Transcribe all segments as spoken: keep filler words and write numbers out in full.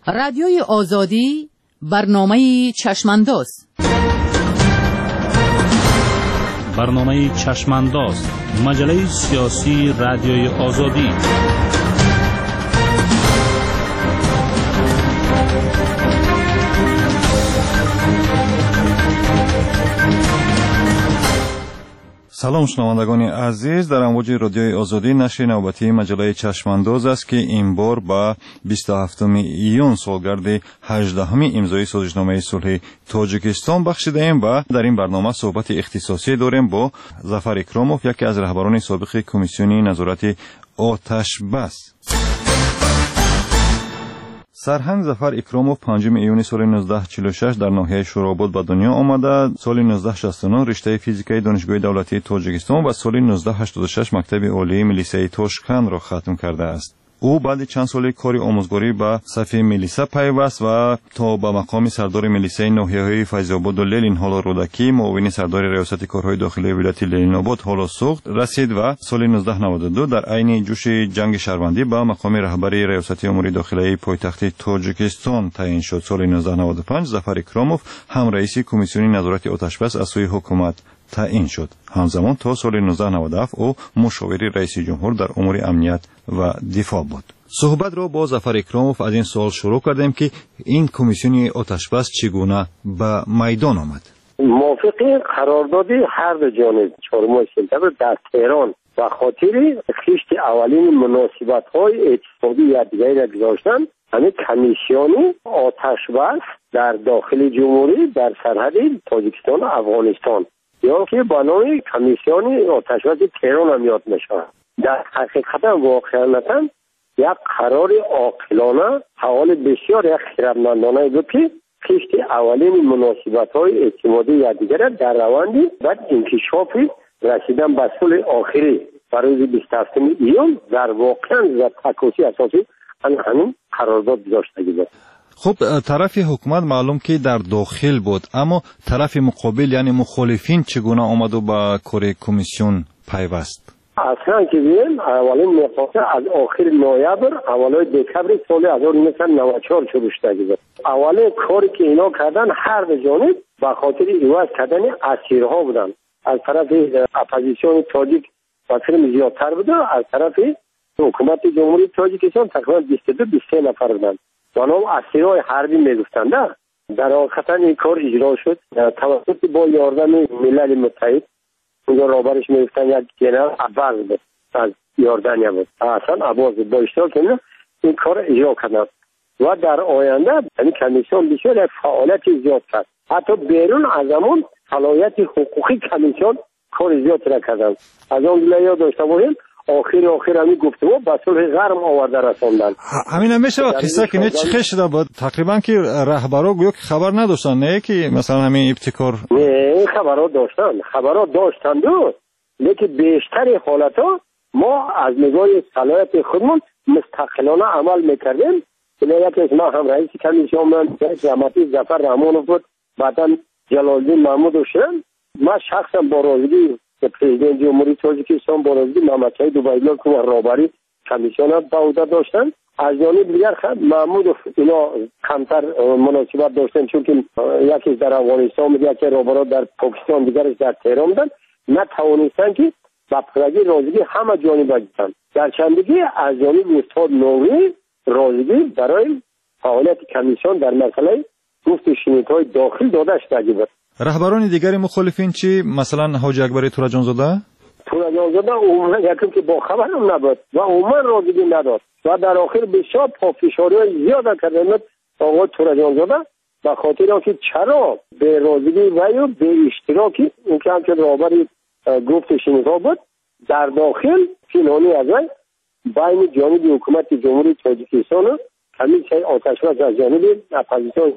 رادیوی آزادی برنامه چشمانداز. برنامه چشمانداز، مجله سیاسی رادیوی آزادی. سلام شنوندگان عزیز، در امواج رادیوی آزادی نشر نوبتی مجله چشمانداز است که این بار با بیست و هفتم ایون سالگرد هجدهم امضای سازشنامه صلح تاجیکستان بخشیده ایم و در این برنامه صحبت اختصاصی داریم با ظفر اکراموف، یکی از رهبران سابق کمیسیون نظارت آتش بس. سرهنگ ظفر اکراموف پنجم ایون سال نوزده چهل و شش در ناحیه شوراباد به دنیا آمده. سال نوزده شصت و نه رشته فیزیکای دانشگاه دولتی تاجیکستان و سال نوزده هشتاد و شش مکتب عالی ملیسه تاشکند را ختم کرده است. او بعد چند سال کاری آموزگاری به صف ملیسه پیوست و تا به مقام سردار ملیسه ناحیه‌های فیض‌آباد و للین حالا رودکی، معاون سردار ریاست کارهای داخلی ولایت للین آباد حالا سوخت رسید و سال نوزده نود و دو در عین جوش جنگ شهروندی به مقام رهبر ریاست امور داخلی پایتخت تاجیکستان تعیین شد. سال نوزده نود و پنج ظفر اکراموف هم رئیس کمیسیون نظارت آتش‌بس از سوی حکومت تعیین شد. همزمان تا سال نوزده نود و هفت او مشاور رئیس جمهور در امور امنیت و دفاع بود. صحبت را با ظفر اکراموف از این سوال شروع کردیم که این کمیسیون آتش‌بس چگونه به میدان آمد. موافق قرارداد هر دو جانب چهارم سپتامبر در تهران و خاطر خشت اولین مناسبت‌های اقتصادی یادگاری را گذاشتن، همین کمیسیون آتش‌بس در داخل جمهوری در سرحد تاجیکستان و افغانستان، یا که با نام کمیسیون آتش‌بس تهران هم یاد می‌شود. در حقیقت واقعاً یک قرار عاقلانه، حوال بسیار یک خردمندانه بود که خشت اولین مناسبت‌های اعتمادی یکدیگر در روند بعد انکشاف رسیدن به صلح آخری برای روز بیست و هفتم ایون در واقعاً در تکاسی اساسی همین قرارداد گذاشته بود. خب طرف حکومت معلوم که در داخل بود، اما طرف مقابل یعنی مخالفین چگونه آمد و با کار کمیسیون پیوست؟ اصلا که بیم اولین مقاطع از آخر نوامبر اولای دکمبر سال هزار و نهصد و نود و چهار شروع شده بود. اولین کاری که اینا کردن هر دو جانب به خاطر عوض کردن اسیرها بودن. از طرف اپوزیسیون تاجیک واسه زیادتر بود، از طرف حکومت جمهوری تاجیکستان تقریبا بیست و دو بیست و سه نفر بودن. اونها اسیرهای حربی میگفتند. در واقع این کار اجرا شد توسط با یاردن ملل متحد. اونجا رابرش میگفتن یک جنرال عباس بود از یاردانیا بود، اصلا عباس با اشتراک اینا این کار اجرا کردن و در آینده این کمیسیون بسیار فعالیت زیاد کرد. حتی بیرون از همون صلاحیت حقوقی کمیسیون کار زیاد را کردن. از اون جلوی داشته باشیم آخر آخر همین گفتگو به صلح گرم آورده رساندن. همین هم میشه قصه که نه چی شده بود تقریبا که رهبرا گویا که خبر نداشتن، نه که مثلا همین ابتکار نه این خبرها داشتن خبرها داشتن دو لیکن بیشتر حالتا ما از نگاه صلاحیت خودمون مستقلانه عمل میکردیم. یکی از ما هم رئیس کمیسیون من رحمتی ظفر رحمانوف بود، بعدا جلال‌الدین محمود شدن. ما شخصا با راضی پرزیدنت جمهوری تاجیکستان با راضی محمد سعید عبیدالله که رهبری کمیسیون به عهده داشتن، از جانب دیگر محمود اینا کمتر مناسبت داشتن چون که یکی در افغانستان بود، یکی رهبرا در پاکستان، دیگرش در تهران بودن، نتوانستن که با پرگی راضی همه جانب بگیرن. در چندگی از جانب استاد نوری راضی برای فعالیت کمیسیون در مسئله گفت و شنیدهای داخل داده شده بود. رهبران دیگری مخالفین چی؟ مثلا حاجی اکبری تورجانزاده؟ تورجانزاده عموما یکی که با خبر هم نبود و عموما راضی نداد و در آخر بسیار پافشاری های زیاد کردند آقای تورجانزاده به خاطر آنکه چرا به راضی و به اشتراکی اون که همچنین رهبری گفت شنیدها بود در داخل فینانی از وی بین جانب حکومت جمهوری تاجیکستان و کمیسیون آتش‌بس از جانب اپوزیسیون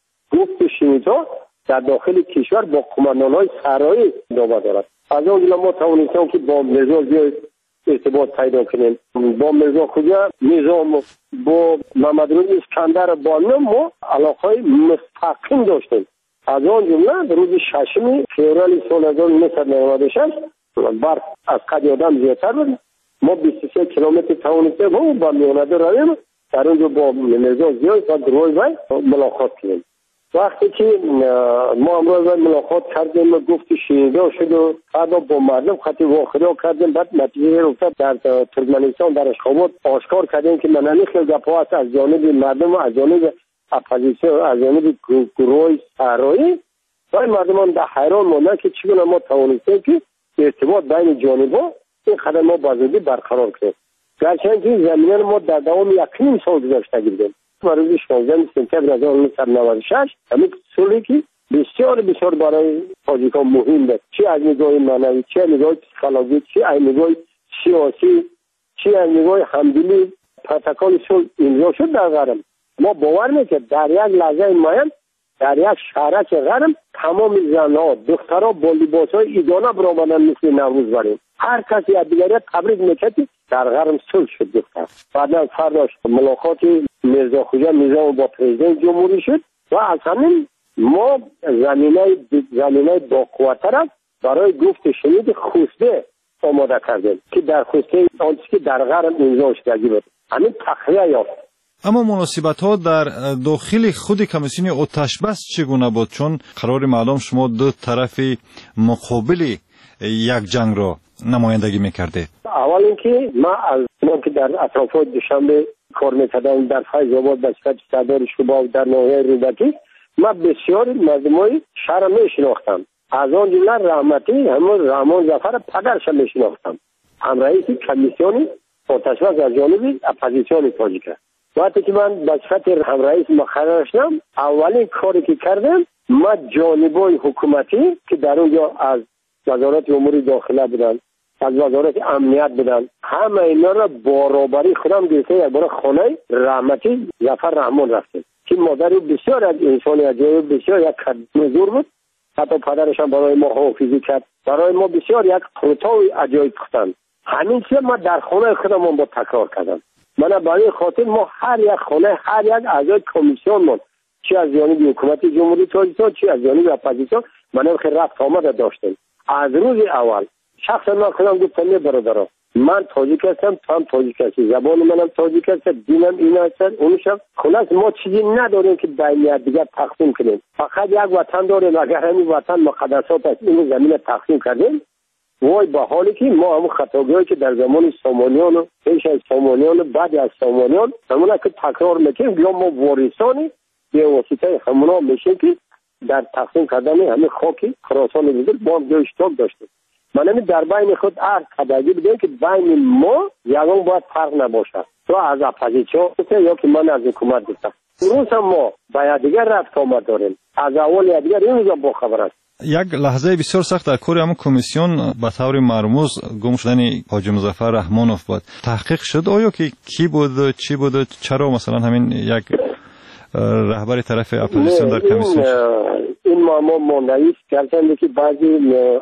گفت شنیدها در داخل کشور با قماندان‌های سرایی دعوا دارد. از اون جلو ما توانستیم که با مرزا زیاد ارتباط پیدا کنیم، با مرزا خوجا نظام با محمد روی اسکندر بانو ما علاقه مستقیم داشتیم. از اون جمله روز ششم فوریه سال هزار و نهصد و نود و شش برف از قد آدم زیادتر بود. ما بیست و سه کیلومتر توانستیم با میانه رویم در اونجا با میرزا ضیای و گروه وی ملاقات کردیم. وقتی که ما امروز ملاقات کردیم گفت شنیده شد و بعد با مردم خطی واخری کردیم، بعد نتیجه رفتن در ترکمنستان در اشخابات آشکار کردیم که منانی خیلی گپا هست از جانب مردم و از جانب اپوزیسیون از جانب گروه صحرایی و مردمان در حیران ماندن که چگونه ما توانستیم که ارتباط بین جانبا این قدم ما بازدی برقرار کنیم. گرچه که زمینه ما در دوام یک نیم سال گذشته گردیم. ما روز شانزده سپتامبر هزار و نهصد و نود و شش همین سالی که بسیار بسیار برای تاجیکان مهم بود، چی از نگاه معنوی، چی از نگاه پسیکولوژی، چی از نگاه سیاسی، چی از نگاه همدلی پروتکل صلح امضا شد در غرب. ما باور میکنیم در یک لحظه معین در یک شهرک غرب تمام زنها دخترها با لباسهای ایدانه برآمدن مثل نوروز بریم. هر کسی از دیگری تبریک میکرد در غرب صلح شد دختر. بعدا فرداش ملاقات میرزا خوجا میرزا با پرزیدنت جمهوری شد و از همین ما زمینه زمینه با قوتر برای گفت شنید خوسته آماده کردیم که در خوسته آنچه که در غرب امضا شده بود همین تخلیه یافت. اما مناسبت ها در داخل خود کمیسیون آتش بس چگونه بود؟ چون قرار معلوم شما دو طرف مقابل یک جنگ را نمایندگی میکرده. اول اینکه ما از ما که در اطرافات دوشنبه کار میکردم در فیض آباد به صفت صدر شباب در ناحیه رودکی، ما بسیار مردمای شهر میشناختم. از آن جمله رحمتی همون رحمان ظفر پدرش میشناختم، هم رئیس کمیسیون آتش بس از جانب اپوزیسیون تاجیک. وقتی که من به صفت هم رئیس مقرر شدم اولین کاری که کردم ما جانبای حکومتی که در اونجا از وزارت امور داخله بودن، از وزارت امنیت بودن، همه اینا را برابری خودم گرفته یک بار خانه رحمتی ظفر رحمان رفتیم که مادری بسیار از انسانی عجیب بسیار یک کدوم بود. حتی پدرش هم برای ما حافظی کرد، برای ما بسیار یک قرطاوی عجایب کردن. همین چیز ما در خانه خودمون با تکرار کردم. من برای خاطر ما هر یک خانه هر یک اعضای کمیسیون من چی از جانب حکومت جمهوری تاجیکستان چی از جانب اپوزیسیون من خیلی رفت آمد داشتیم. از روز اول شخصا من خودم گفتم برادران من تاجیک هستم، تو هم تاجیک هستی، زبان منم تاجیک هست، دینم این هست، اونشم. خلاص ما چیزی نداریم که بین دیگر تقسیم کنیم، فقط یک وطن داریم. اگر همین وطن مقدسات است این زمین تقسیم کردیم وای به حالی که ما همون خطاگاهی که در زمان سامانیان و پیش از سامانیان و بعد از سامانیان همون که تکرار میکنیم یا ما وارثانی به واسطه همونا میشه که در تقسیم کردن همین خاکی خراسان بزرگ با هم جای اشتراک داشتیم. من همین در بین خود هر قدردی بدیم که بین ما یکان باید فرق نباشد، تو از اپوزیسیون یا که من از حکومت بودم. روز هم ما باید دیگر رفت آمد داریم، از اول دیگر این روزا با خبر است. یک لحظه بسیار سخت در کار همون کمیسیون به طور مرموز گم شدن حاجی مظفر رحمانوف بود. تحقیق شد آیا که کی بود، چی بود، چرا مثلا همین یک رهبر طرف اپوزیسیون در کمیسیون این معما ماندنی است گرچه که بعضی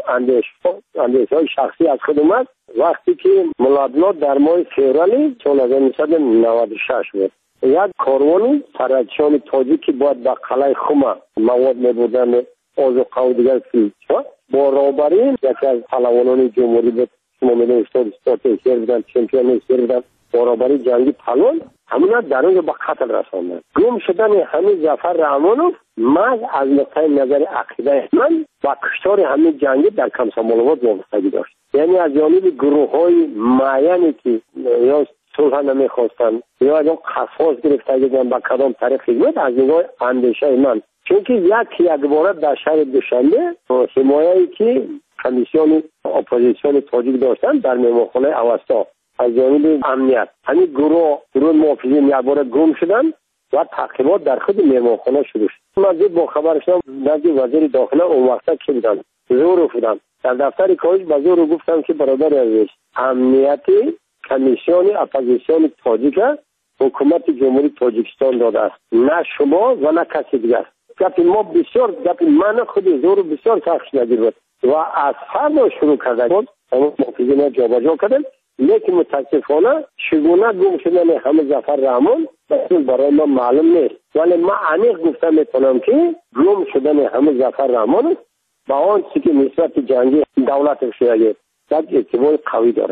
اندیشه‌های شخصی از خود اومد وقتی که ملادنات در ماه فوریه سال هزار و نهصد و نود و شش بود. یک کاروانی فرادشان تاجیک که باید به قلعه خم مواد میبردن آذوقه و دیگر فیلد با رهبری یکی از پهلوانان جمهوری بود، شما میدونید استاد استاد ایسر بودن، چمپیون ایسر بودن، با رهبری جنگی پهلوان همونا در اونجا به قتل رساندن. گم شدن همین ظفر رحمانوف من از نقطه نظر عقیده من با کشتار همین جنگی در کمسامالوات وابستگی داشت. یعنی از جانب گروه های معینی که یا صلح نمیخواستن یا یا قصاص گرفته بودن با کدام طریق خدمت از نگاه اندیشه من، چون که یک یک بار در شهر دوشنبه حمایه‌ای که کمیسیون اپوزیسیون تاجیک داشتن در مهمانخانه اوستا از جانب امنیت همین گروه گروه محافظین یک بار گم شدن و تعقیبات در خود مهمانخانه شروع شد. من زود با خبر شدم نزد وزیر داخله اون وقتا که بودن زور بودن در دفتر کاج به زور گفتم که برادر عزیز امنیت کمیسیون اپوزیسیون تاجیک حکومت جمهوری تاجیکستان داده است، نه شما و نه کسی دیگر. گپی ما بسیار گپی من خود زور بسیار سخت نگیر بود و از فردا شروع کرده بود همون محافظین جابجا کردن. لیکن متاسفانه چگونه گم شدن همه ظفر رحمان برای ما معلوم نیست، ولی ما عمیق گفته میتونم که گم شدن همه ظفر رحمان با آن چیزی که نسبت جنگی دولت شده یک ارتباط قوی دارد.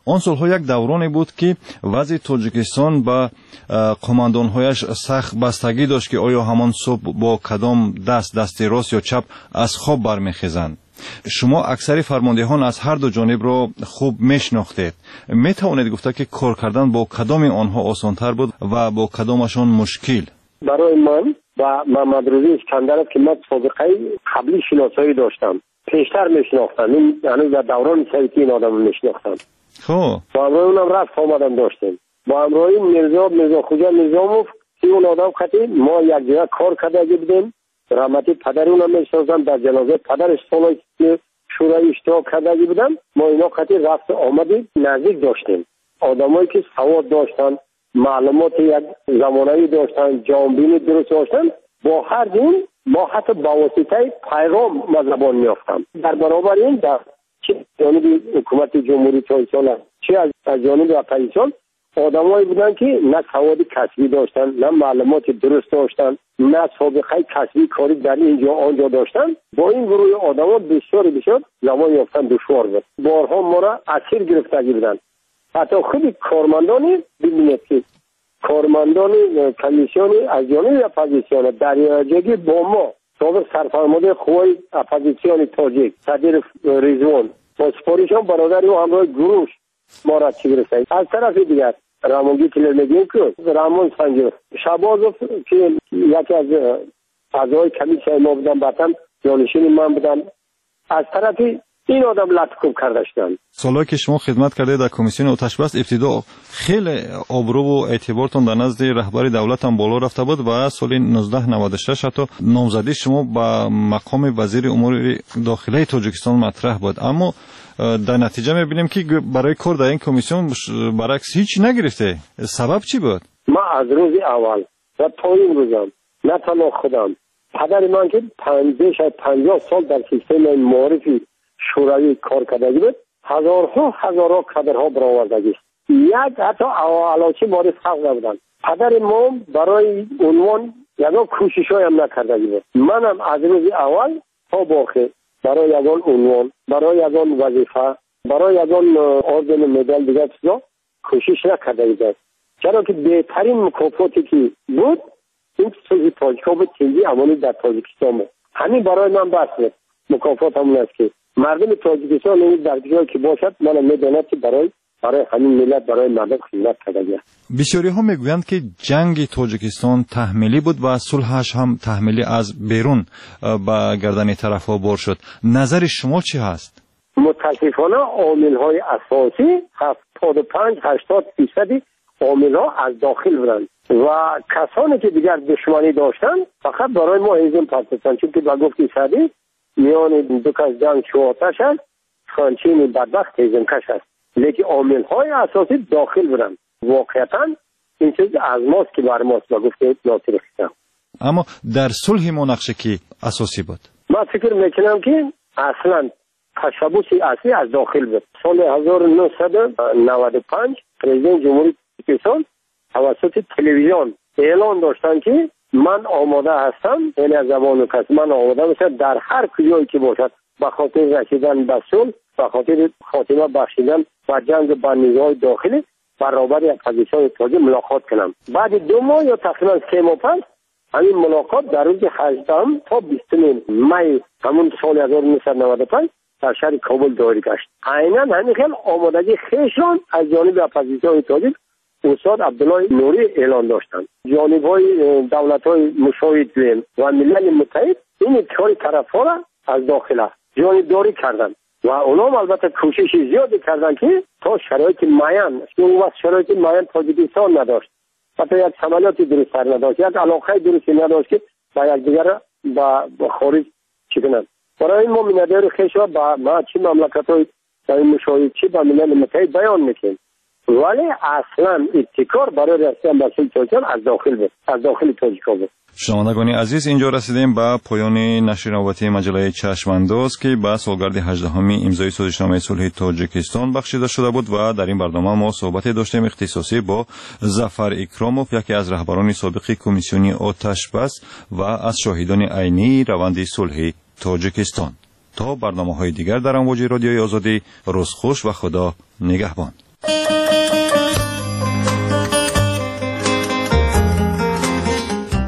آن سالها یک دورانی بود که وضع تاجیکستان با قماندانهایش سخت بستگی داشت که آیا همان صبح با کدام دست دست راست یا چپ از خواب برمیخیزند. شما اکثر فرماندهان از هر دو جانب را خوب میشناختید. می توانید گفته که کار کردن با کدام آنها آسانتر بود و با کدامشان مشکل؟ برای من و محمد روزی اسکندر که من سابقه قبلی شناسایی داشتم، پیشتر میشناختم، این یعنی در دوران سیتی این آدم میشناختم. خب با همراه اونم رفت آمدن داشتیم، با همراه میرزا میرزا خوجا میرزاموف که اون آدم خطی ما یک جگه کار کرده بودیم. رحمتی پدر اونم میشناسم، در جنازه پدرش سالای که شورای اشتراک کرده بودم. ما اینا خطی رفت آمدیم نزدیک داشتیم. آدمایی که سواد داشتن، معلومات یک زمانه‌ای داشتن، جامبینی درست داشتن، با هر دین ما حتی با واسطه پیغام ما زبان میافتم. در برابر این در چه جانب حکومت جمهوری تاجیکستان چه از جانب اپوزیسیون آدمایی بودن که نه سواد کسبی داشتن، نه معلومات درست داشتن، نه سابقه کسبی کاری در اینجا آنجا داشتن. با این گروه آدما بسیار بسیار زبان یافتن دشوار بود. بارها ما را اسیر گرفته بودن. حتی خود کارمندانی ببینید که کارمندان کمیسیون از جانب اپوزیسیون دریاجگی با ما سابق سرفرمانده خوای اپوزیسیون تاجیک صدر رضوان با سپاریشان برادر و همراه گروش ما را چی گرفته. از طرف دیگر رامونگی کلر میگیم که رامون سنجر شبازوف که یکی از اعضای کمیسیون ما بودن بعدم جانشین من بودن، از طرفی این آدم لطکوب کردشتن. سالهایی که شما خدمت کرده در کمیسیون آتش بس ابتدا خیلی آبرو و اعتبارتون در نزد رهبر دولت هم بالا رفته بود و سال نوزده نود و شش حتی نامزدی شما با مقام وزیر امور داخلی تاجیکستان مطرح بود، اما در نتیجه میبینیم که برای کار در این کمیسیون برعکس هیچ نگرفته. سبب چی بود؟ ما از روز اول و تا این روزم نه تنها خودم، پدر من که پنجاه پنجاه سال در سیستم معرفی شوروی کار کرده بود، هزارها هزارها کادرها برآورده است. یک حتی علاوه مورد خلق نبودند. پدر ما برای عنوان یگان کوشش‌های هم نکرده بود. منم از روز اول تا باخه برای یگان عنوان، برای یگان وظیفه، برای یگان اردن مدال دیگر چیزا کوشش نکرده بودم. چرا که بهترین مکافاتی که بود این صلح تاجیک‌ها بود که عملی در تاجیکستان بود. همین برای من بس بود. مکافات همون است که مردم تاجیکستان این در جایی که باشد من میدانم که برای برای همین ملت برای مردم خدمت کرده. بسیاری ها میگویند که جنگ تاجیکستان تحمیلی بود و صلحش هم تحمیلی از بیرون با گردن طرف‌ها بار شد. نظر شما چی هست؟ متاسفانه عامل‌های اساسی هفتاد و پنج هشتاد درصد عامل‌ها از داخل بودند و کسانی که دیگر دشمنی داشتن فقط برای ما هیزم پرتستن، چون که با گفتی سادی میان دو کس جنگ شواتش هست خانچین بدبخت هیزم کش هست، لیکن عامل‌های اساسی داخل بودند. واقعاً این چیز از ماست که بر ماست با گفته ناصر خیستم. اما در صلح ما نقشه کی اساسی بود؟ من فکر میکنم که اصلا تشبوس اصلی از داخل بود. سال هزار و نهصد و نود و پنج پرزیدنت جمهوری تاجیکستان توسط تلویزیون اعلان داشتن که من آماده هستم، یعنی از زبان کس من آماده هستم در هر کجایی که باشد به خاطر رسیدن به صلح، به خاطر خاتمه بخشیدن و جنگ با نیروهای داخلی برابر اپوزیسیون تاجیک ملاقات کنم. بعد دو ماه یا تقریبا سه ماه پس همین ملاقات در روز هجدهم تا بیستم می همون سال هزار و نهصد و نود و پنج در شهر کابل داری گشت. عیناً همین خیلی آمادگی خیشان از جانب اپوزیسیون تاجیک استاد عبدالله نوری اعلان داشتند. جانب‌های دولت‌های مشاهد و ملل متحد این کار طرف‌ها را از داخل جانبداری کردند و اونا البته کوشش زیادی کردند که تا شرایط معین، اون وقت شرایط معین تاجیکستان نداشت، حتی یک عملیاتی درست نداشت، یک علاقه درستی نداشت که با یکدیگر با خارج چی کنند. برای ما مینادر خیشا با ما چی مملکت‌های در این مشاهد چی با ملل متحد بیان میکنیم، ولی اصلا ابتکار برای رسیدن به صلح تاجیکستان از داخل بود، از داخل تاجیکستان بود. شنوندگان عزیز، اینجا رسیدیم به پایان نشر نوبتی مجله چشمانداز که به سالگرد هجدهمین امضای سازشنامه صلح تاجیکستان بخشیده شده بود و در این برنامه ما صحبت داشتیم اختصاصی با ظفر اکراموف، یکی از رهبران سابق کمیسیون آتش بس و از شاهدان عینی روند صلح تاجیکستان. تا برنامه‌های دیگر در امواج رادیوی آزادی، روز خوش و خدا نگهبان.